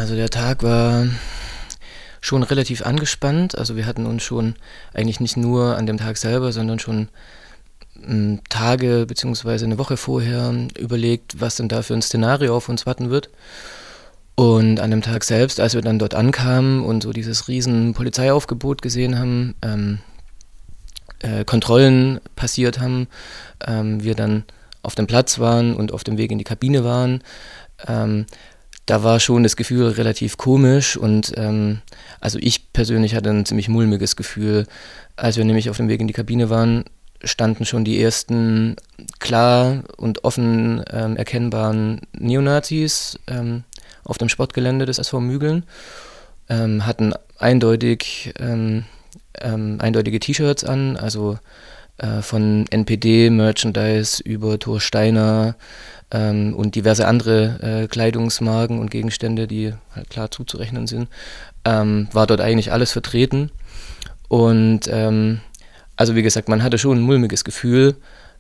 Also der Tag war schon relativ angespannt. Also wir hatten uns schon eigentlich nicht nur an dem Tag selber, sondern schon Tage beziehungsweise eine Woche vorher überlegt, was denn da für ein Szenario auf uns warten wird. Und an dem Tag selbst, als wir dann dort ankamen und so dieses riesen Polizeiaufgebot gesehen haben, Kontrollen passiert haben, wir dann auf dem Platz waren und auf dem Weg in die Kabine waren, da war schon das Gefühl relativ komisch und also ich persönlich hatte ein ziemlich mulmiges Gefühl. Als wir nämlich auf dem Weg in die Kabine waren, standen schon die ersten klar und offen erkennbaren Neonazis auf dem Sportgelände des SV Mügeln, hatten eindeutige T-Shirts an, also von NPD, Merchandise über Thor Steiner und diverse andere Kleidungsmarken und Gegenstände, die halt klar zuzurechnen sind, war dort eigentlich alles vertreten. Und also wie gesagt, man hatte schon ein mulmiges Gefühl.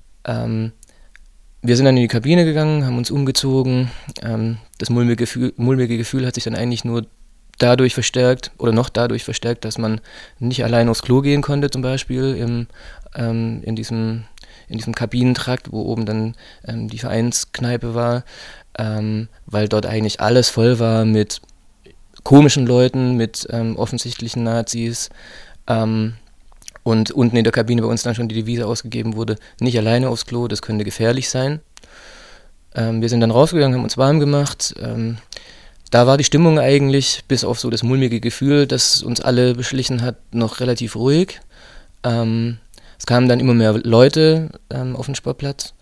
Wir sind dann in die Kabine gegangen, haben uns umgezogen. Das mulmige Gefühl hat sich dann eigentlich nur dadurch verstärkt oder noch dadurch verstärkt, dass man nicht allein aufs Klo gehen konnte, zum Beispiel in diesem Kabinentrakt, wo oben dann die Vereinskneipe war, weil dort eigentlich alles voll war mit komischen Leuten, mit offensichtlichen Nazis. Und unten in der Kabine bei uns dann schon die Devise ausgegeben wurde, nicht alleine aufs Klo, das könnte gefährlich sein. Wir sind dann rausgegangen, haben uns warm gemacht. Da war die Stimmung eigentlich, bis auf so das mulmige Gefühl, das uns alle beschlichen hat, noch relativ ruhig. Es kamen dann immer mehr Leute auf den Sportplatz.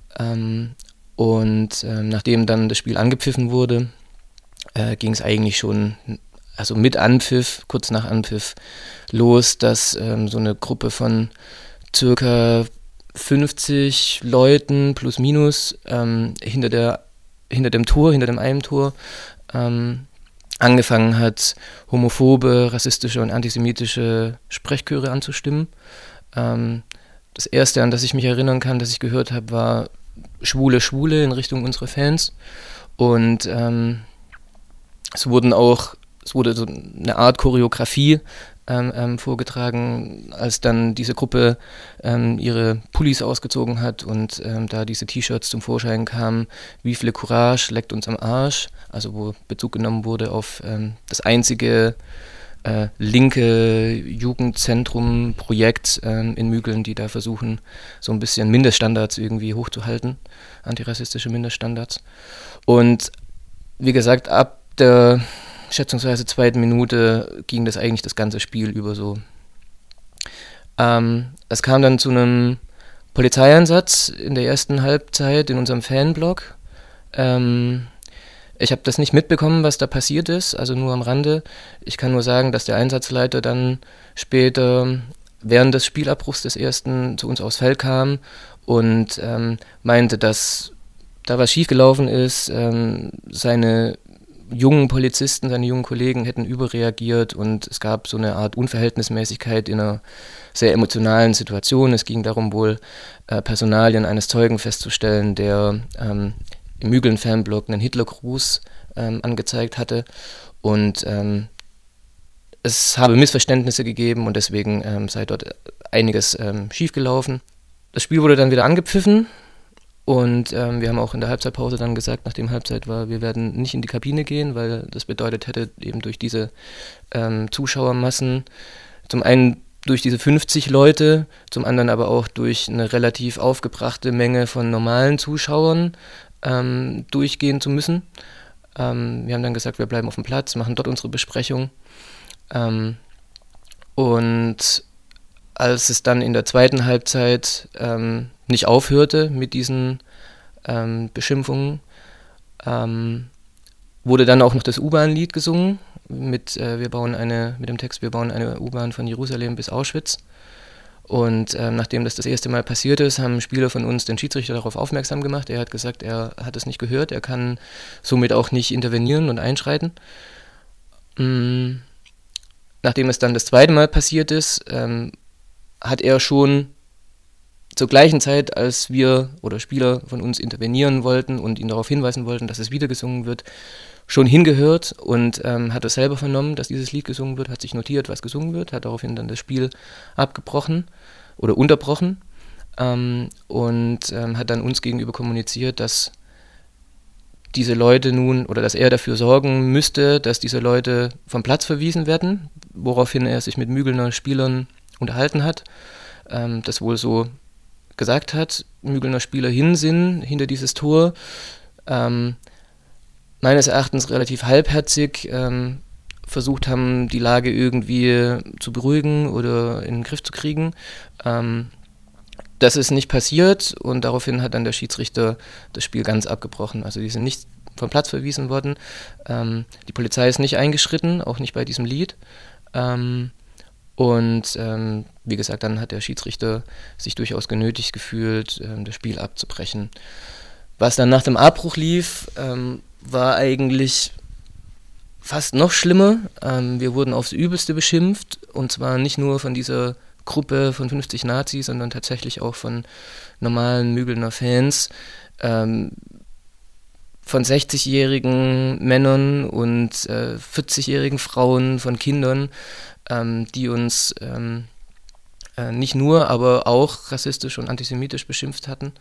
Und nachdem dann das Spiel angepfiffen wurde, ging es eigentlich schon, also mit Anpfiff, kurz nach Anpfiff, los, dass so eine Gruppe von circa 50 Leuten plus minus hinter dem einen Tor angefangen hat, homophobe, rassistische und antisemitische Sprechchöre anzustimmen. Das erste, an das ich mich erinnern kann, das ich gehört habe, war Schwule, Schwule in Richtung unserer Fans. Und es wurde so eine Art Choreografie vorgetragen, als dann diese Gruppe ihre Pullis ausgezogen hat und da diese T-Shirts zum Vorschein kamen, wie viel Courage leckt uns am Arsch, also wo Bezug genommen wurde auf das einzige linke Jugendzentrum-Projekt in Mügeln, die da versuchen, so ein bisschen Mindeststandards irgendwie hochzuhalten, antirassistische Mindeststandards. Und wie gesagt, ab der schätzungsweise 2. Minute ging das eigentlich das ganze Spiel über so. Es kam dann zu einem Polizeieinsatz in der ersten Halbzeit in unserem Fanblock. Ich habe das nicht mitbekommen, was da passiert ist, also nur am Rande. Ich kann nur sagen, dass der Einsatzleiter dann später während des Spielabbruchs des ersten zu uns aufs Feld kam und meinte, dass da was schiefgelaufen ist, seine jungen Polizisten, seine jungen Kollegen hätten überreagiert und es gab so eine Art Unverhältnismäßigkeit in einer sehr emotionalen Situation. Es ging darum, wohl Personalien eines Zeugen festzustellen, der im Mügeln-Fanblock einen Hitlergruß angezeigt hatte und es habe Missverständnisse gegeben und deswegen sei dort einiges schiefgelaufen. Das Spiel wurde dann wieder angepfiffen. Und wir haben auch in der Halbzeitpause dann gesagt, nachdem Halbzeit war, wir werden nicht in die Kabine gehen, weil das bedeutet hätte, eben durch diese Zuschauermassen, zum einen durch diese 50 Leute, zum anderen aber auch durch eine relativ aufgebrachte Menge von normalen Zuschauern durchgehen zu müssen. Wir haben dann gesagt, wir bleiben auf dem Platz, machen dort unsere Besprechung. Und als es dann in der zweiten Halbzeit nicht aufhörte mit diesen Beschimpfungen, wurde dann auch noch das U-Bahn-Lied gesungen mit dem Text, wir bauen eine U-Bahn von Jerusalem bis Auschwitz. Und nachdem das erste Mal passiert ist, haben Spieler von uns den Schiedsrichter darauf aufmerksam gemacht. Er hat gesagt, er hat es nicht gehört, er kann somit auch nicht intervenieren und einschreiten. Nachdem es dann das zweite Mal passiert ist, hat er schon zur gleichen Zeit, als wir oder Spieler von uns intervenieren wollten und ihn darauf hinweisen wollten, dass es wieder gesungen wird, schon hingehört und hat es selber vernommen, dass dieses Lied gesungen wird, hat sich notiert, was gesungen wird, hat daraufhin dann das Spiel abgebrochen oder unterbrochen und hat dann uns gegenüber kommuniziert, dass diese Leute nun, oder dass er dafür sorgen müsste, dass diese Leute vom Platz verwiesen werden, woraufhin er sich mit Mügelner Spielern unterhalten hat, das wohl so gesagt hat, Mügelner Spieler hinter dieses Tor, meines Erachtens relativ halbherzig versucht haben, die Lage irgendwie zu beruhigen oder in den Griff zu kriegen. Das ist nicht passiert und daraufhin hat dann der Schiedsrichter das Spiel ganz abgebrochen. Also die sind nicht vom Platz verwiesen worden. Die Polizei ist nicht eingeschritten, auch nicht bei diesem Lied. Wie gesagt, dann hat der Schiedsrichter sich durchaus genötigt gefühlt, das Spiel abzubrechen. Was dann nach dem Abbruch lief, war eigentlich fast noch schlimmer. Wir wurden aufs Übelste beschimpft und zwar nicht nur von dieser Gruppe von 50 Nazis, sondern tatsächlich auch von normalen Mügelner Fans, von 60-jährigen Männern und 40-jährigen Frauen, von Kindern, die uns nicht nur, aber auch rassistisch und antisemitisch beschimpft hatten.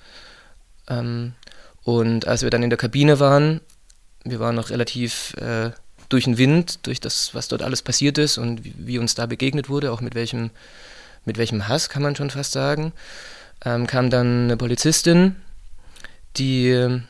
Und als wir dann in der Kabine waren, wir waren noch relativ durch den Wind, durch das, was dort alles passiert ist und wie uns da begegnet wurde, auch mit welchem Hass, kann man schon fast sagen, kam dann eine Polizistin, die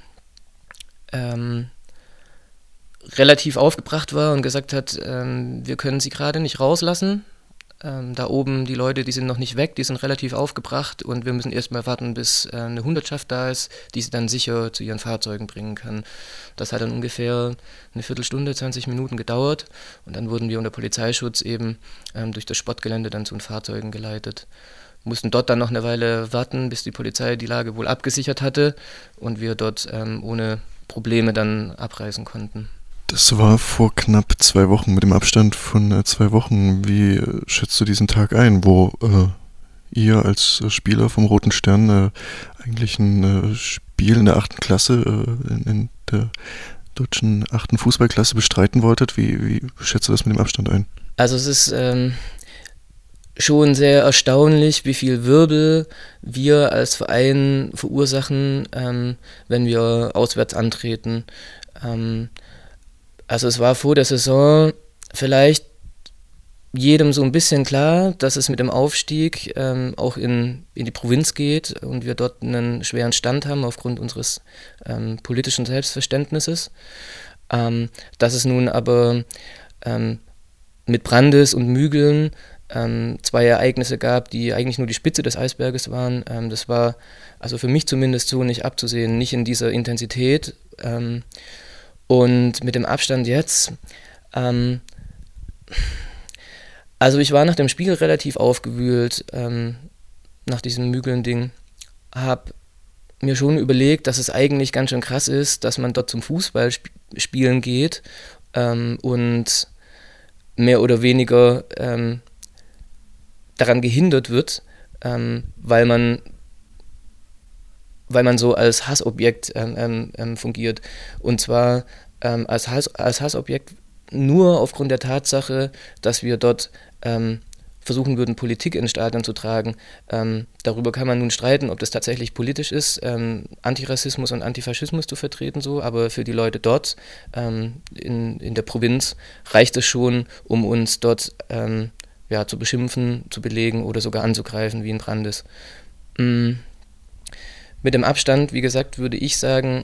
relativ aufgebracht war und gesagt hat, wir können sie gerade nicht rauslassen. Da oben, die Leute, die sind noch nicht weg, die sind relativ aufgebracht und wir müssen erstmal warten, bis eine Hundertschaft da ist, die sie dann sicher zu ihren Fahrzeugen bringen kann. Das hat dann ungefähr eine Viertelstunde, 20 Minuten gedauert und dann wurden wir unter Polizeischutz eben durch das Sportgelände dann zu den Fahrzeugen geleitet. Mussten dort dann noch eine Weile warten, bis die Polizei die Lage wohl abgesichert hatte und wir dort ohne Probleme dann abreisen konnten. Das war vor knapp 2 Wochen, mit dem Abstand von 2 Wochen. Wie schätzt du diesen Tag ein, wo ihr als Spieler vom Roten Stern eigentlich ein Spiel in der 8. Klasse, in der deutschen 8. Fußballklasse bestreiten wolltet? Wie schätzt du das mit dem Abstand ein? Also es ist schon sehr erstaunlich, wie viel Wirbel wir als Verein verursachen, wenn wir auswärts antreten. Also es war vor der Saison vielleicht jedem so ein bisschen klar, dass es mit dem Aufstieg auch in die Provinz geht und wir dort einen schweren Stand haben aufgrund unseres politischen Selbstverständnisses. Dass es nun aber mit Brandes und Mügeln 2 Ereignisse gab, die eigentlich nur die Spitze des Eisberges waren. Das war also für mich zumindest so nicht abzusehen, nicht in dieser Intensität. Und mit dem Abstand jetzt, also ich war nach dem Spiel relativ aufgewühlt, nach diesem Mügeln-Ding, habe mir schon überlegt, dass es eigentlich ganz schön krass ist, dass man dort zum Fußballspielen geht und mehr oder weniger daran gehindert wird, weil man so als Hassobjekt fungiert. Und zwar als Hassobjekt nur aufgrund der Tatsache, dass wir dort versuchen würden, Politik ins Stadion zu tragen. Darüber kann man nun streiten, ob das tatsächlich politisch ist, Antirassismus und Antifaschismus zu vertreten, so, aber für die Leute dort in der Provinz reicht es schon, um uns dort zu beschimpfen, zu belegen oder sogar anzugreifen, wie in Brandes. Mit dem Abstand, wie gesagt, würde ich sagen,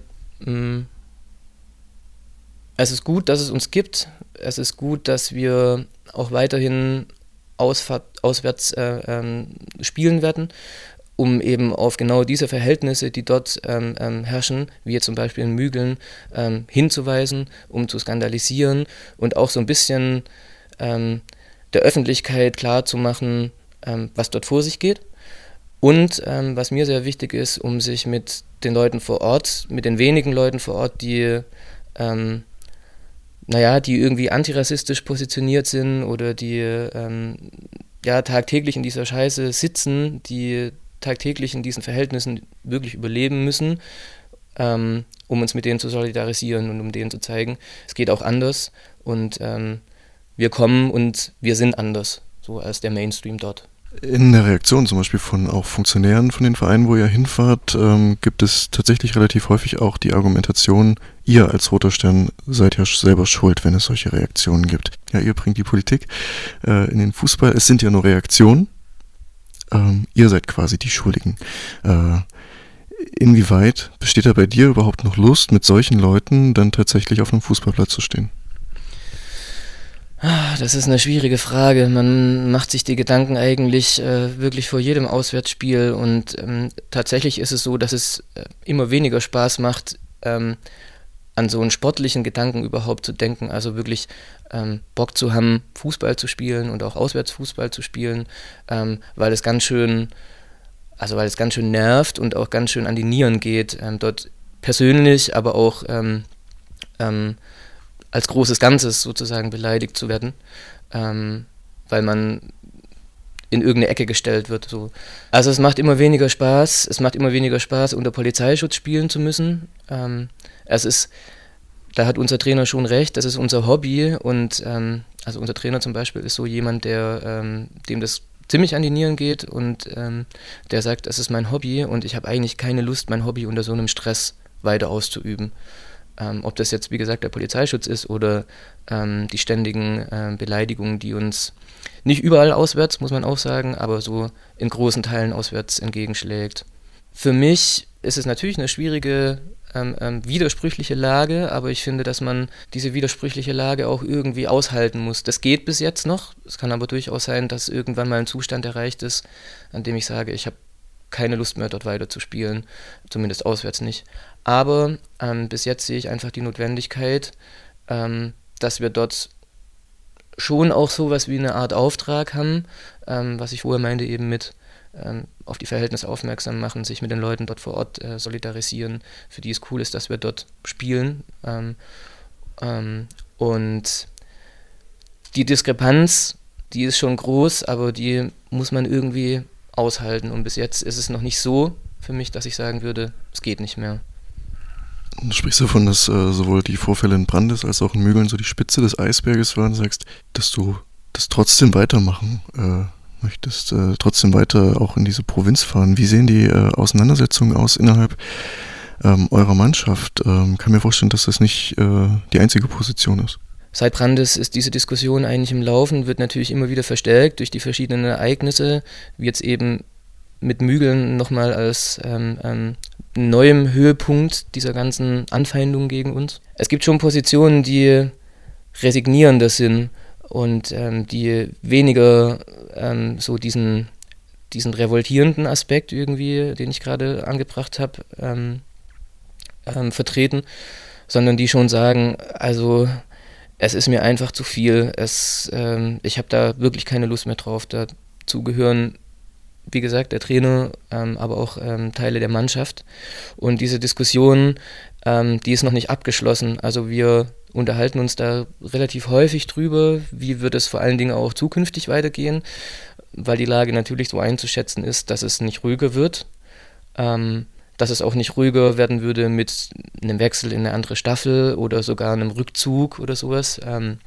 es ist gut, dass es uns gibt. Es ist gut, dass wir auch weiterhin auswärts spielen werden, um eben auf genau diese Verhältnisse, die dort herrschen, wie jetzt zum Beispiel in Mügeln, hinzuweisen, um zu skandalisieren und auch so ein bisschen der Öffentlichkeit klarzumachen, was dort vor sich geht. Und was mir sehr wichtig ist, um sich mit den Leuten vor Ort, mit den wenigen Leuten vor Ort, die die irgendwie antirassistisch positioniert sind oder die tagtäglich in dieser Scheiße sitzen, die tagtäglich in diesen Verhältnissen wirklich überleben müssen, um uns mit denen zu solidarisieren und um denen zu zeigen, es geht auch anders und wir kommen und wir sind anders, so als der Mainstream dort. In der Reaktion zum Beispiel von auch Funktionären von den Vereinen, wo ihr hinfahrt, gibt es tatsächlich relativ häufig auch die Argumentation, ihr als Roter Stern seid ja selber schuld, wenn es solche Reaktionen gibt. Ja, ihr bringt die Politik in den Fußball, es sind ja nur Reaktionen, ihr seid quasi die Schuldigen. Inwieweit besteht da bei dir überhaupt noch Lust, mit solchen Leuten dann tatsächlich auf einem Fußballplatz zu stehen? Das ist eine schwierige Frage. Man macht sich die Gedanken eigentlich wirklich vor jedem Auswärtsspiel und tatsächlich ist es so, dass es immer weniger Spaß macht, an so einen sportlichen Gedanken überhaupt zu denken, also wirklich Bock zu haben, Fußball zu spielen und auch Auswärtsfußball zu spielen, weil es ganz schön nervt und auch ganz schön an die Nieren geht, dort persönlich, aber auch als großes Ganzes sozusagen beleidigt zu werden, weil man in irgendeine Ecke gestellt wird. So. Also es macht immer weniger Spaß, unter Polizeischutz spielen zu müssen. Da hat unser Trainer schon recht, das ist unser Hobby und also unser Trainer zum Beispiel ist so jemand, dem das ziemlich an die Nieren geht und der sagt, das ist mein Hobby und ich habe eigentlich keine Lust, mein Hobby unter so einem Stress weiter auszuüben. Ob das jetzt, wie gesagt, der Polizeischutz ist oder die ständigen Beleidigungen, die uns nicht überall auswärts, muss man auch sagen, aber so in großen Teilen auswärts entgegenschlägt. Für mich ist es natürlich eine schwierige, widersprüchliche Lage, aber ich finde, dass man diese widersprüchliche Lage auch irgendwie aushalten muss. Das geht bis jetzt noch, es kann aber durchaus sein, dass irgendwann mal ein Zustand erreicht ist, an dem ich sage, ich habe keine Lust mehr, dort weiter zu spielen, zumindest auswärts nicht. Aber bis jetzt sehe ich einfach die Notwendigkeit, dass wir dort schon auch sowas wie eine Art Auftrag haben, was ich vorher meinte, eben mit auf die Verhältnisse aufmerksam machen, sich mit den Leuten dort vor Ort solidarisieren, für die es cool ist, dass wir dort spielen. Und die Diskrepanz, die ist schon groß, aber die muss man irgendwie aushalten. Und bis jetzt ist es noch nicht so für mich, dass ich sagen würde, es geht nicht mehr. Du sprichst davon, dass sowohl die Vorfälle in Brandes als auch in Mügeln so die Spitze des Eisberges waren, sagst, dass du das trotzdem weitermachen möchtest, trotzdem weiter auch in diese Provinz fahren. Wie sehen die Auseinandersetzungen aus innerhalb eurer Mannschaft? Kann mir vorstellen, dass das nicht die einzige Position ist. Seit Brandes ist diese Diskussion eigentlich im Laufen, wird natürlich immer wieder verstärkt durch die verschiedenen Ereignisse, wie jetzt eben mit Mügeln nochmal als neuem Höhepunkt dieser ganzen Anfeindungen gegen uns. Es gibt schon Positionen, die resignierender sind und die weniger so diesen revoltierenden Aspekt irgendwie, den ich gerade angebracht habe, vertreten, sondern die schon sagen, also es ist mir einfach zu viel, ich habe da wirklich keine Lust mehr drauf, dazu gehören, wie gesagt, der Trainer, aber auch Teile der Mannschaft. Und diese Diskussion, die ist noch nicht abgeschlossen. Also wir unterhalten uns da relativ häufig drüber, wie wird es vor allen Dingen auch zukünftig weitergehen, weil die Lage natürlich so einzuschätzen ist, dass es nicht ruhiger wird, dass es auch nicht ruhiger werden würde mit einem Wechsel in eine andere Staffel oder sogar einem Rückzug oder sowas,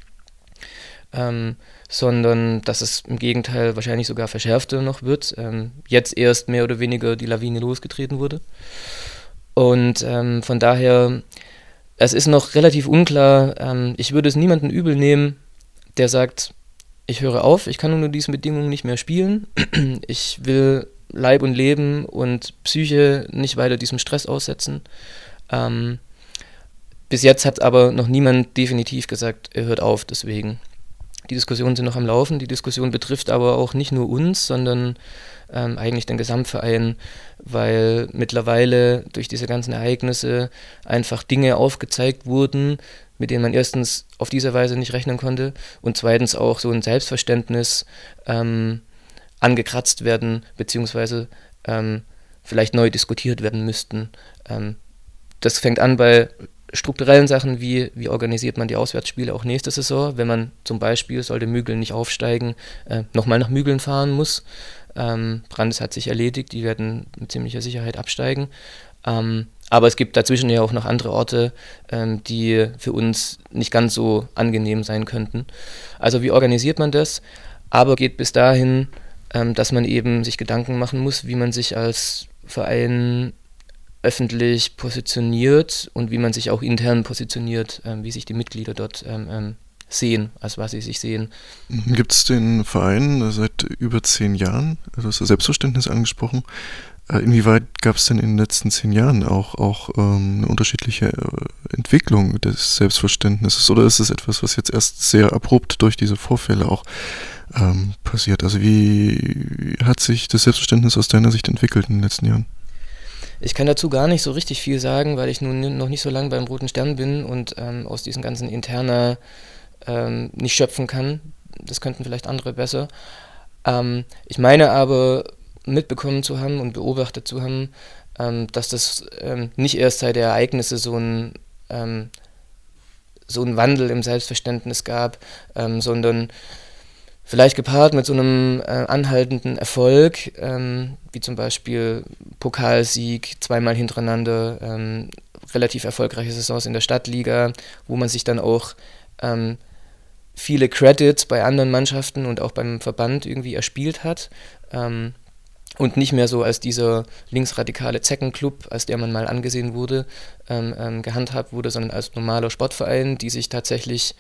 sondern dass es im Gegenteil wahrscheinlich sogar verschärfter noch wird, jetzt erst mehr oder weniger die Lawine losgetreten wurde. Und von daher, es ist noch relativ unklar, ich würde es niemandem übel nehmen, der sagt, ich höre auf, ich kann unter diesen Bedingungen nicht mehr spielen, ich will Leib und Leben und Psyche nicht weiter diesem Stress aussetzen. Bis jetzt hat aber noch niemand definitiv gesagt, er hört auf deswegen. Die Diskussionen sind noch am Laufen, die Diskussion betrifft aber auch nicht nur uns, sondern eigentlich den Gesamtverein, weil mittlerweile durch diese ganzen Ereignisse einfach Dinge aufgezeigt wurden, mit denen man erstens auf diese Weise nicht rechnen konnte und zweitens auch so ein Selbstverständnis angekratzt werden, beziehungsweise vielleicht neu diskutiert werden müssten. Das fängt an bei strukturellen Sachen, wie organisiert man die Auswärtsspiele auch nächste Saison, wenn man zum Beispiel, sollte Mügeln nicht aufsteigen, nochmal nach Mügeln fahren muss. Brandes hat sich erledigt, die werden mit ziemlicher Sicherheit absteigen. Aber es gibt dazwischen ja auch noch andere Orte, die für uns nicht ganz so angenehm sein könnten. Also wie organisiert man das? Aber geht bis dahin, dass man eben sich Gedanken machen muss, wie man sich als Verein öffentlich positioniert und wie man sich auch intern positioniert, wie sich die Mitglieder dort sehen, als was sie sich sehen. Gibt es den Verein seit über 10 Jahren? Also hast du Selbstverständnis angesprochen. Inwieweit gab es denn in den letzten 10 Jahren auch eine unterschiedliche Entwicklung des Selbstverständnisses? Oder ist es etwas, was jetzt erst sehr abrupt durch diese Vorfälle auch passiert? Also wie hat sich das Selbstverständnis aus deiner Sicht entwickelt in den letzten Jahren? Ich kann dazu gar nicht so richtig viel sagen, weil ich nun noch nicht so lange beim Roten Stern bin und aus diesen ganzen Interna nicht schöpfen kann. Das könnten vielleicht andere besser. Ich meine aber mitbekommen zu haben und beobachtet zu haben, dass das nicht erst seit der Ereignisse so ein Wandel im Selbstverständnis gab, sondern vielleicht gepaart mit so einem anhaltenden Erfolg, wie zum Beispiel Pokalsieg, 2-mal hintereinander, relativ erfolgreiche Saisons in der Stadtliga, wo man sich dann auch viele Credits bei anderen Mannschaften und auch beim Verband irgendwie erspielt hat und nicht mehr so als dieser linksradikale Zeckenclub, als der man mal angesehen wurde, gehandhabt wurde, sondern als normaler Sportverein, die sich tatsächlich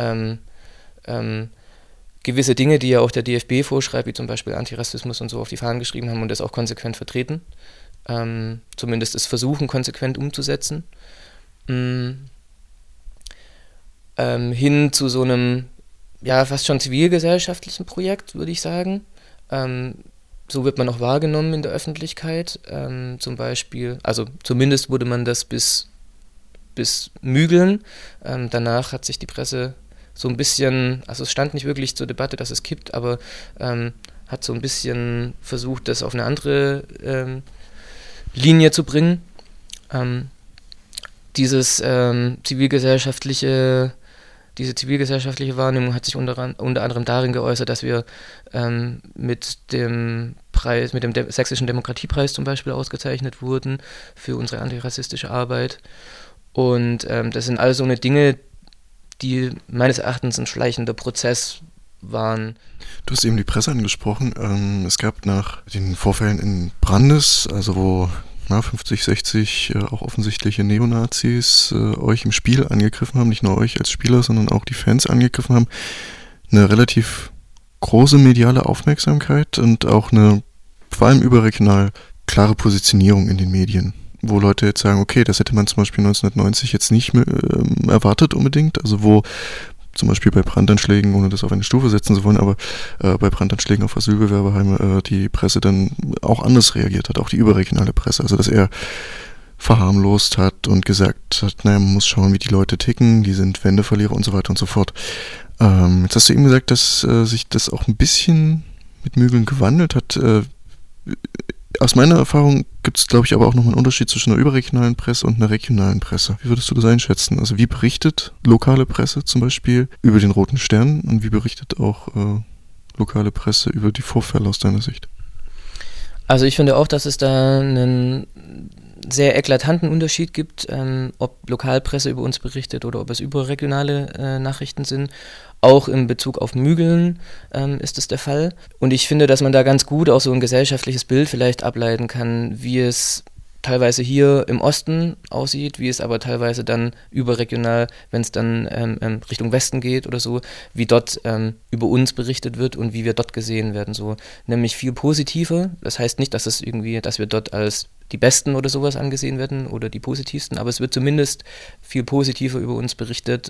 gewisse Dinge, die ja auch der DFB vorschreibt, wie zum Beispiel Antirassismus und so, auf die Fahnen geschrieben haben und das auch konsequent vertreten. Zumindest es versuchen, konsequent umzusetzen. Hin zu so einem, ja, fast schon zivilgesellschaftlichen Projekt, würde ich sagen. So wird man auch wahrgenommen in der Öffentlichkeit. Zum Beispiel, also zumindest wurde man das bis Mügeln. Danach hat sich die Presse so ein bisschen, also es stand nicht wirklich zur Debatte, dass es kippt, aber hat so ein bisschen versucht, das auf eine andere Linie zu bringen. Diese zivilgesellschaftliche Wahrnehmung hat sich unter anderem darin geäußert, dass wir mit dem Sächsischen Demokratiepreis zum Beispiel ausgezeichnet wurden für unsere antirassistische Arbeit. Und das sind all so eine Dinge, die meines Erachtens ein schleichender Prozess waren. Du hast eben die Presse angesprochen. Es gab nach den Vorfällen in Brandes, also wo 50, 60 auch offensichtliche Neonazis euch im Spiel angegriffen haben, nicht nur euch als Spieler, sondern auch die Fans angegriffen haben, eine relativ große mediale Aufmerksamkeit und auch eine vor allem überregional klare Positionierung in den Medien, wo Leute jetzt sagen, okay, das hätte man zum Beispiel 1990 jetzt nicht erwartet unbedingt, also wo zum Beispiel bei Brandanschlägen, ohne das auf eine Stufe setzen zu wollen, aber bei Brandanschlägen auf Asylbewerberheime die Presse dann auch anders reagiert hat, auch die überregionale Presse, also dass er verharmlost hat und gesagt hat, naja, man muss schauen, wie die Leute ticken, die sind Wendeverlierer und so weiter und so fort. Jetzt hast du eben gesagt, dass sich das auch ein bisschen mit Mügeln gewandelt hat. Aus meiner Erfahrung gibt es, glaube ich, aber auch nochmal einen Unterschied zwischen einer überregionalen Presse und einer regionalen Presse. Wie würdest du das einschätzen? Also wie berichtet lokale Presse zum Beispiel über den Roten Stern und wie berichtet auch lokale Presse über die Vorfälle aus deiner Sicht? Also ich finde auch, dass es da einen sehr eklatanten Unterschied gibt, ob Lokalpresse über uns berichtet oder ob es überregionale Nachrichten sind. Auch in Bezug auf Mügeln ist es der Fall. Und ich finde, dass man da ganz gut auch so ein gesellschaftliches Bild vielleicht ableiten kann, wie es teilweise hier im Osten aussieht, wie es aber teilweise dann überregional, wenn es dann Richtung Westen geht oder so, wie dort über uns berichtet wird und wie wir dort gesehen werden. So, nämlich viel positiver. Das heißt nicht, dass wir dort als die Besten oder sowas angesehen werden oder die positivsten, aber es wird zumindest viel positiver über uns berichtet,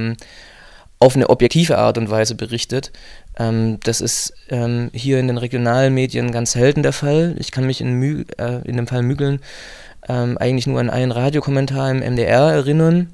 auf eine objektive Art und Weise berichtet. Das ist hier in den regionalen Medien ganz selten der Fall. Ich kann mich in dem Fall Mügeln eigentlich nur an einen Radiokommentar im MDR erinnern,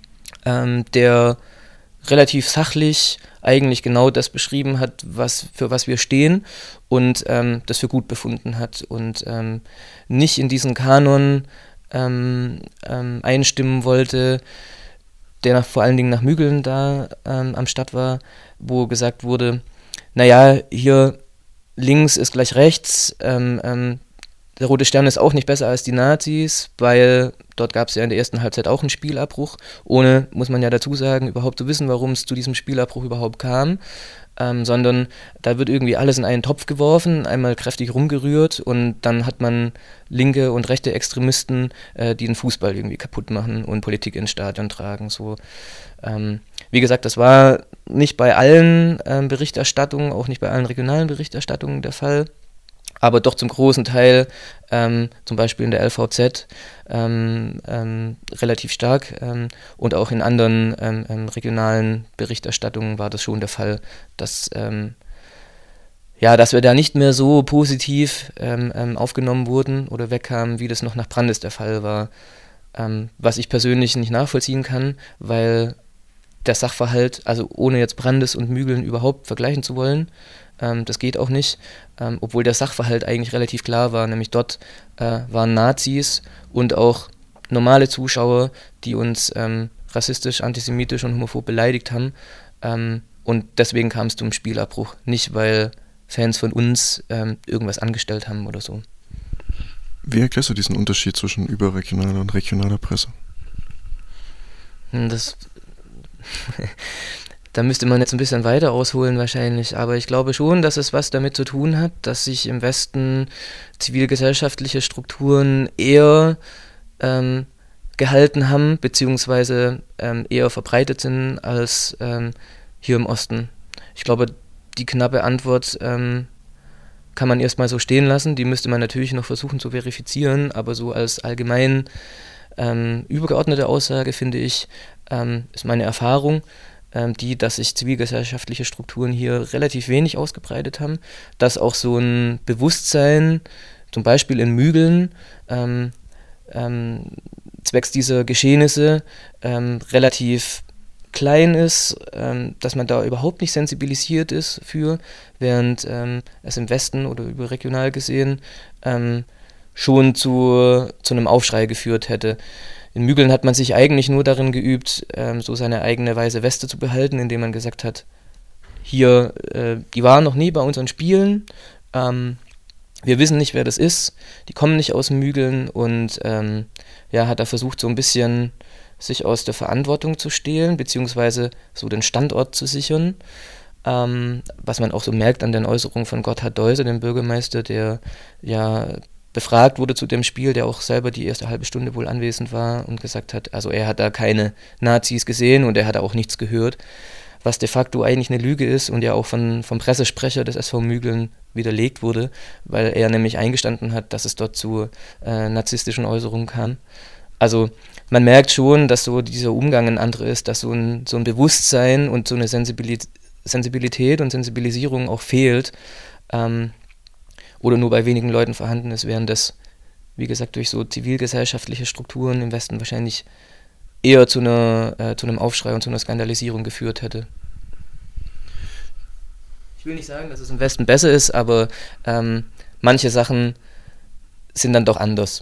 der relativ sachlich eigentlich genau das beschrieben hat, für was wir stehen und das für gut befunden hat und nicht in diesen Kanon einstimmen wollte, der vor allen Dingen nach Mügeln da am Start war, wo gesagt wurde, naja, hier links ist gleich rechts, der Rote Stern ist auch nicht besser als die Nazis, weil dort gab es ja in der ersten Halbzeit auch einen Spielabbruch, ohne, muss man ja dazu sagen, überhaupt zu wissen, warum es zu diesem Spielabbruch überhaupt kam, sondern da wird irgendwie alles in einen Topf geworfen, einmal kräftig rumgerührt und dann hat man linke und rechte Extremisten, die den Fußball irgendwie kaputt machen und Politik ins Stadion tragen. So, wie gesagt, das war nicht bei allen Berichterstattungen, auch nicht bei allen regionalen Berichterstattungen der Fall, aber doch zum großen Teil, zum Beispiel in der LVZ, relativ stark und auch in anderen regionalen Berichterstattungen war das schon der Fall, dass wir da nicht mehr so positiv aufgenommen wurden oder wegkamen, wie das noch nach Brandis der Fall war, was ich persönlich nicht nachvollziehen kann, weil der Sachverhalt, also ohne jetzt Brandis und Mügeln überhaupt vergleichen zu wollen, das geht auch nicht, obwohl der Sachverhalt eigentlich relativ klar war, nämlich dort waren Nazis und auch normale Zuschauer, die uns rassistisch, antisemitisch und homophob beleidigt haben, und deswegen kam es zum Spielabbruch, nicht weil Fans von uns irgendwas angestellt haben oder so. Wie erklärst du diesen Unterschied zwischen überregionaler und regionaler Presse? Da müsste man jetzt ein bisschen weiter ausholen wahrscheinlich, aber ich glaube schon, dass es was damit zu tun hat, dass sich im Westen zivilgesellschaftliche Strukturen eher gehalten haben, beziehungsweise eher verbreitet sind als hier im Osten. Ich glaube, die knappe Antwort kann man erstmal so stehen lassen, die müsste man natürlich noch versuchen zu verifizieren, aber so als allgemein übergeordnete Aussage, finde ich, ist meine Erfahrung, dass sich zivilgesellschaftliche Strukturen hier relativ wenig ausgebreitet haben, dass auch so ein Bewusstsein, zum Beispiel in Mügeln, zwecks dieser Geschehnisse relativ klein ist, dass man da überhaupt nicht sensibilisiert ist für, während es im Westen oder überregional gesehen schon zu einem Aufschrei geführt hätte. In Mügeln hat man sich eigentlich nur darin geübt, so seine eigene weiße Weste zu behalten, indem man gesagt hat, hier, die waren noch nie bei unseren Spielen, wir wissen nicht, wer das ist, die kommen nicht aus Mügeln und hat da versucht, so ein bisschen sich aus der Verantwortung zu stehlen, beziehungsweise so den Standort zu sichern, was man auch so merkt an den Äußerungen von Gotthard Deuse, dem Bürgermeister, der ja befragt wurde zu dem Spiel, der auch selber die erste halbe Stunde wohl anwesend war und gesagt hat, also er hat da keine Nazis gesehen und er hat da auch nichts gehört, was de facto eigentlich eine Lüge ist und ja auch vom Pressesprecher des SV Mügeln widerlegt wurde, weil er nämlich eingestanden hat, dass es dort zu narzisstischen Äußerungen kam. Also man merkt schon, dass so dieser Umgang ein anderer ist, dass so ein Bewusstsein und so eine Sensibilität und Sensibilisierung auch fehlt, oder nur bei wenigen Leuten vorhanden ist, während das, wie gesagt, durch so zivilgesellschaftliche Strukturen im Westen wahrscheinlich eher zu einem Aufschrei und zu einer Skandalisierung geführt hätte. Ich will nicht sagen, dass es im Westen besser ist, aber manche Sachen sind dann doch anders.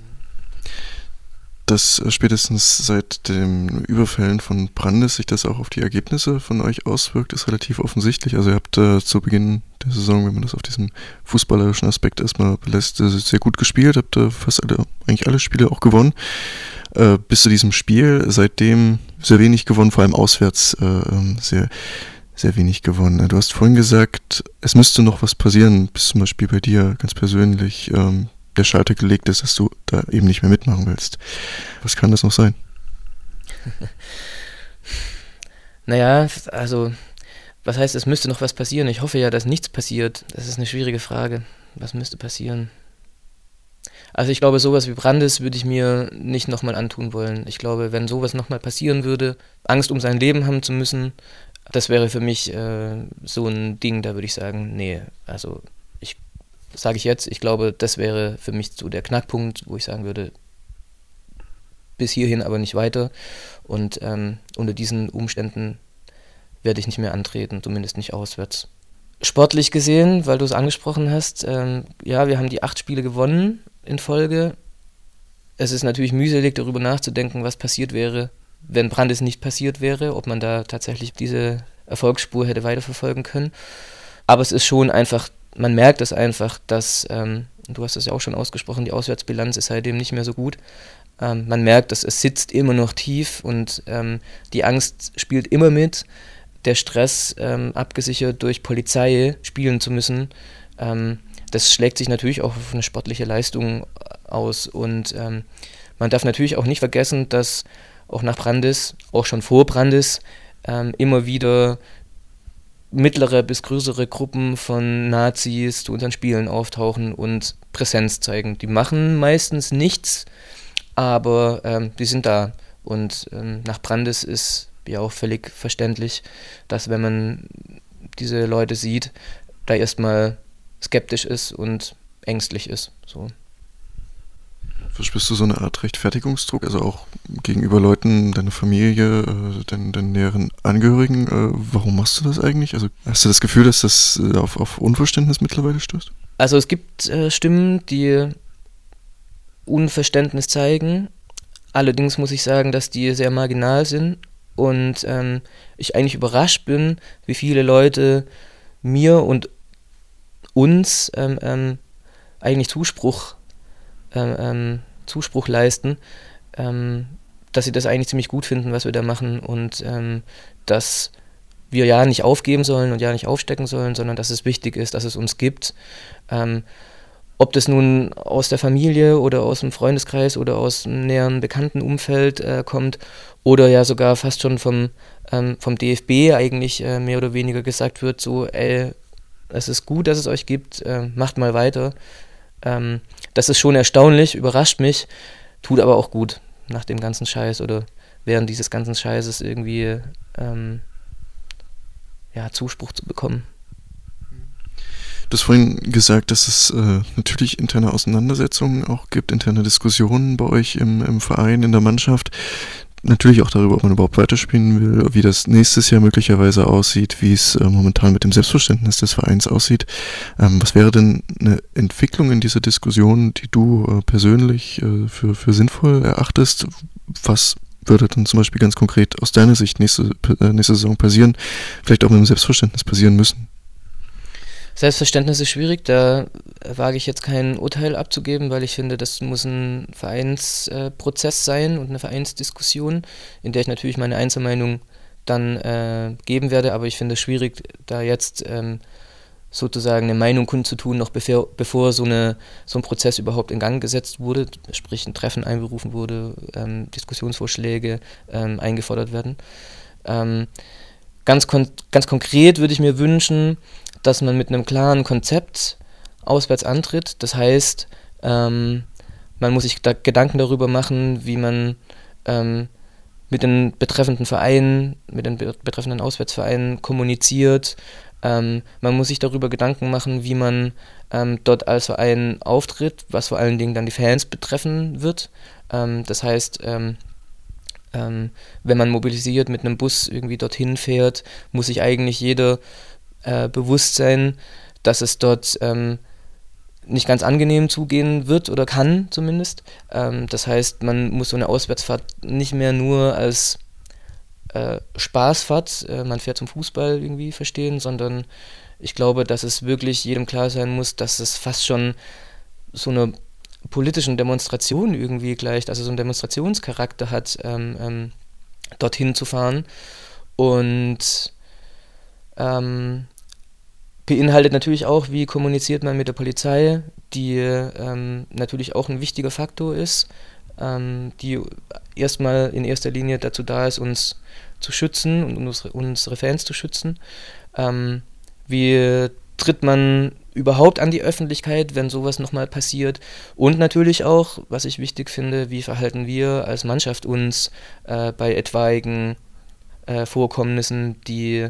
Dass spätestens seit den Überfällen von Brandis sich das auch auf die Ergebnisse von euch auswirkt, ist relativ offensichtlich. Also ihr habt zu Beginn der Saison, wenn man das auf diesen fußballerischen Aspekt erstmal belässt, sehr gut gespielt, habt eigentlich alle Spiele auch gewonnen. Bis zu diesem Spiel seitdem sehr wenig gewonnen, vor allem auswärts sehr, sehr wenig gewonnen. Du hast vorhin gesagt, es müsste noch was passieren, bis zum Beispiel bei dir ganz persönlich der Schalter gelegt ist, dass du da eben nicht mehr mitmachen willst. Was kann das noch sein? Naja, also, was heißt, es müsste noch was passieren? Ich hoffe ja, dass nichts passiert. Das ist eine schwierige Frage. Was müsste passieren? Also ich glaube, sowas wie Brandis würde ich mir nicht nochmal antun wollen. Ich glaube, wenn sowas nochmal passieren würde, Angst um sein Leben haben zu müssen, das wäre für mich so ein Ding, da würde ich sagen, nee, also sage ich jetzt, ich glaube, das wäre für mich so der Knackpunkt, wo ich sagen würde, bis hierhin aber nicht weiter. Und unter diesen Umständen werde ich nicht mehr antreten, zumindest nicht auswärts. Sportlich gesehen, weil du es angesprochen hast, wir haben die 8 Spiele gewonnen in Folge. es ist natürlich mühselig, darüber nachzudenken, was passiert wäre, wenn Brandis nicht passiert wäre, ob man da tatsächlich diese Erfolgsspur hätte weiterverfolgen können. Aber es ist schon einfach, man merkt es einfach, dass, du hast es ja auch schon ausgesprochen, die Auswärtsbilanz ist seitdem nicht mehr so gut. Man merkt, dass es sitzt immer noch tief und die Angst spielt immer mit. Der Stress, abgesichert durch Polizei spielen zu müssen, das schlägt sich natürlich auch auf eine sportliche Leistung aus. Und man darf natürlich auch nicht vergessen, dass auch nach Brandis, auch schon vor Brandis, immer wieder mittlere bis größere Gruppen von Nazis zu unseren Spielen auftauchen und Präsenz zeigen. Die machen meistens nichts, aber die sind da. Und nach Brandis ist ja auch völlig verständlich, dass wenn man diese Leute sieht, da erstmal skeptisch ist und ängstlich ist. So. Verspürst du so eine Art Rechtfertigungsdruck, also auch gegenüber Leuten, deiner Familie, deinen näheren Angehörigen? Warum machst du das eigentlich? Also hast du das Gefühl, dass das auf Unverständnis mittlerweile stößt? Also es gibt Stimmen, die Unverständnis zeigen. Allerdings muss ich sagen, dass die sehr marginal sind und ich eigentlich überrascht bin, wie viele Leute mir und uns eigentlich Zuspruch leisten, dass sie das eigentlich ziemlich gut finden, was wir da machen und dass wir ja nicht aufgeben sollen und ja nicht aufstecken sollen, sondern dass es wichtig ist, dass es uns gibt. Ob das nun aus der Familie oder aus dem Freundeskreis oder aus einem näheren Bekanntenumfeld kommt oder ja sogar fast schon vom DFB eigentlich mehr oder weniger gesagt wird, so, es ist gut, dass es euch gibt, macht mal weiter. Das ist schon erstaunlich, überrascht mich, tut aber auch gut nach dem ganzen Scheiß oder während dieses ganzen Scheißes irgendwie Zuspruch zu bekommen. Du hast vorhin gesagt, dass es natürlich interne Auseinandersetzungen auch gibt, interne Diskussionen bei euch im Verein, in der Mannschaft. Natürlich auch darüber, ob man überhaupt weiterspielen will, wie das nächstes Jahr möglicherweise aussieht, wie es momentan mit dem Selbstverständnis des Vereins aussieht. Was wäre denn eine Entwicklung in dieser Diskussion, die du persönlich für sinnvoll erachtest? Was würde dann zum Beispiel ganz konkret aus deiner Sicht nächste Saison passieren? Vielleicht auch mit dem Selbstverständnis passieren müssen? Selbstverständnis ist schwierig, da wage ich jetzt kein Urteil abzugeben, weil ich finde, das muss ein Vereinsprozess sein und eine Vereinsdiskussion, in der ich natürlich meine Einzelmeinung dann geben werde, aber ich finde es schwierig, da jetzt sozusagen eine Meinung kundzutun, noch bevor so ein Prozess überhaupt in Gang gesetzt wurde, sprich ein Treffen einberufen wurde, Diskussionsvorschläge eingefordert werden. Ganz konkret würde ich mir wünschen, dass man mit einem klaren Konzept auswärts antritt. Das heißt, man muss sich da Gedanken darüber machen, wie man mit den betreffenden Vereinen, mit den betreffenden Auswärtsvereinen kommuniziert. Man muss sich darüber Gedanken machen, wie man dort als Verein auftritt, was vor allen Dingen dann die Fans betreffen wird. Das heißt, wenn man mobilisiert mit einem Bus irgendwie dorthin fährt, muss sich eigentlich jeder bewusst sein, dass es dort nicht ganz angenehm zugehen wird oder kann zumindest. Das heißt, man muss so eine Auswärtsfahrt nicht mehr nur als Spaßfahrt, man fährt zum Fußball irgendwie verstehen, sondern ich glaube, dass es wirklich jedem klar sein muss, dass es fast schon so eine politischen Demonstration irgendwie gleicht, also so einen Demonstrationscharakter hat, dorthin zu fahren und beinhaltet natürlich auch, wie kommuniziert man mit der Polizei, die natürlich auch ein wichtiger Faktor ist, die erstmal in erster Linie dazu da ist, uns zu schützen und unsere Fans zu schützen. Wie tritt man überhaupt an die Öffentlichkeit, wenn sowas nochmal passiert? Und natürlich auch, was ich wichtig finde, wie verhalten wir als Mannschaft uns bei etwaigen Vorkommnissen, die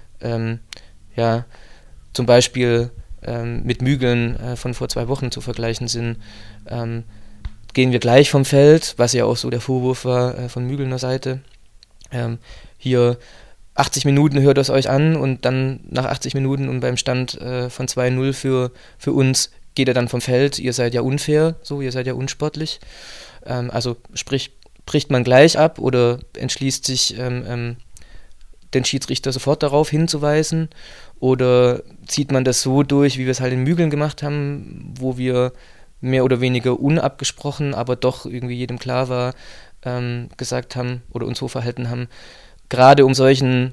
zum Beispiel mit Mügeln von vor 2 Wochen zu vergleichen sind. Gehen wir gleich vom Feld, was ja auch so der Vorwurf war von Mügelner Seite. Hier 80 Minuten hört es euch an und dann nach 80 Minuten und beim Stand von 2-0 für uns geht er dann vom Feld. Ihr seid ja unfair, so, ihr seid ja unsportlich. Also sprich, bricht man gleich ab oder entschließt sich, den Schiedsrichter sofort darauf hinzuweisen, oder zieht man das so durch, wie wir es halt in Mügeln gemacht haben, wo wir mehr oder weniger unabgesprochen, aber doch irgendwie jedem klar war, gesagt haben oder uns so verhalten haben, gerade um solchen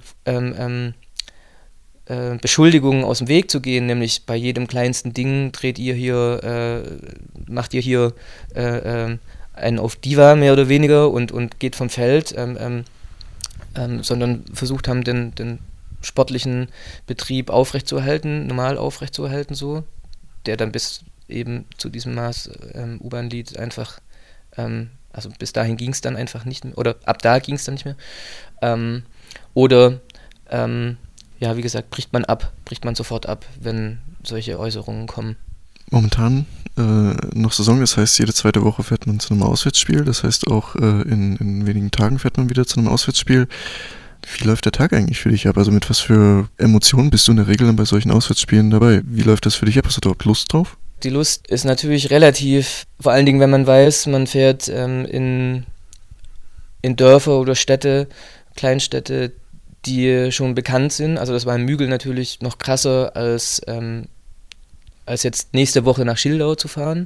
Beschuldigungen aus dem Weg zu gehen, nämlich bei jedem kleinsten Ding macht ihr hier einen auf Diva mehr oder weniger und geht vom Feld, sondern versucht haben, den sportlichen Betrieb normal aufrechtzuerhalten, so, der dann bis eben zu diesem Maß U-Bahn-Lied einfach, also bis dahin ging es dann einfach nicht mehr, oder ab da ging es dann nicht mehr. Oder ja, wie gesagt, bricht man sofort ab, wenn solche Äußerungen kommen. Momentan noch Saison, das heißt, jede zweite Woche fährt man zu einem Auswärtsspiel, das heißt auch in wenigen Tagen fährt man wieder zu einem Auswärtsspiel. Wie läuft der Tag eigentlich für dich ab? Also mit was für Emotionen bist du in der Regel dann bei solchen Auswärtsspielen dabei? Wie läuft das für dich ab? Hast du dort Lust drauf? Die Lust ist natürlich relativ, vor allen Dingen, wenn man weiß, man fährt in Dörfer oder Städte, Kleinstädte, die schon bekannt sind. Also das war in Mügeln natürlich noch krasser, als jetzt nächste Woche nach Schildau zu fahren.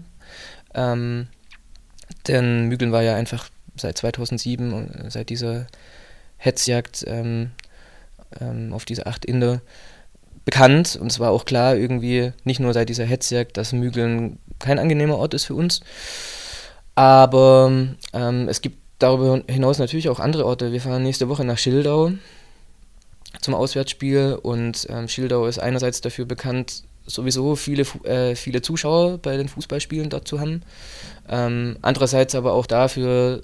Denn Mügeln war ja einfach seit 2007 und seit dieser Hetzjagd auf diese 8 Inder bekannt. Und es war auch klar, irgendwie nicht nur seit dieser Hetzjagd, dass Mügeln kein angenehmer Ort ist für uns. Aber es gibt darüber hinaus natürlich auch andere Orte. Wir fahren nächste Woche nach Schildau zum Auswärtsspiel, und Schildau ist einerseits dafür bekannt, sowieso viele Zuschauer bei den Fußballspielen dort zu haben. Andererseits aber auch dafür,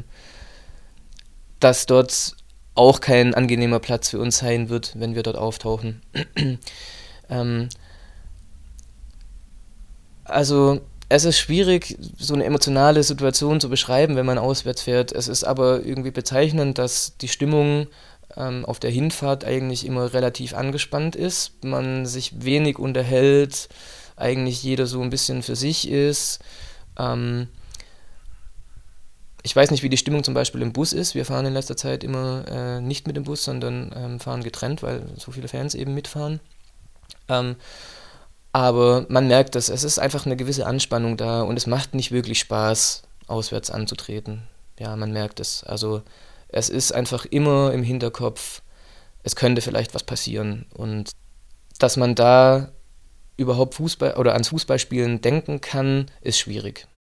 dass dort auch kein angenehmer Platz für uns sein wird, wenn wir dort auftauchen. Also es ist schwierig, so eine emotionale Situation zu beschreiben, wenn man auswärts fährt. Es ist aber irgendwie bezeichnend, dass die Stimmung auf der Hinfahrt eigentlich immer relativ angespannt ist. Man sich wenig unterhält, eigentlich jeder so ein bisschen für sich ist. Ich weiß nicht, wie die Stimmung zum Beispiel im Bus ist. Wir fahren in letzter Zeit immer nicht mit dem Bus, sondern fahren getrennt, weil so viele Fans eben mitfahren. Aber man merkt, dass es ist einfach eine gewisse Anspannung da, und es macht nicht wirklich Spaß, auswärts anzutreten. Ja, man merkt es. Also es ist einfach immer im Hinterkopf, es könnte vielleicht was passieren. Und dass man da überhaupt ans Fußballspielen denken kann, ist schwierig.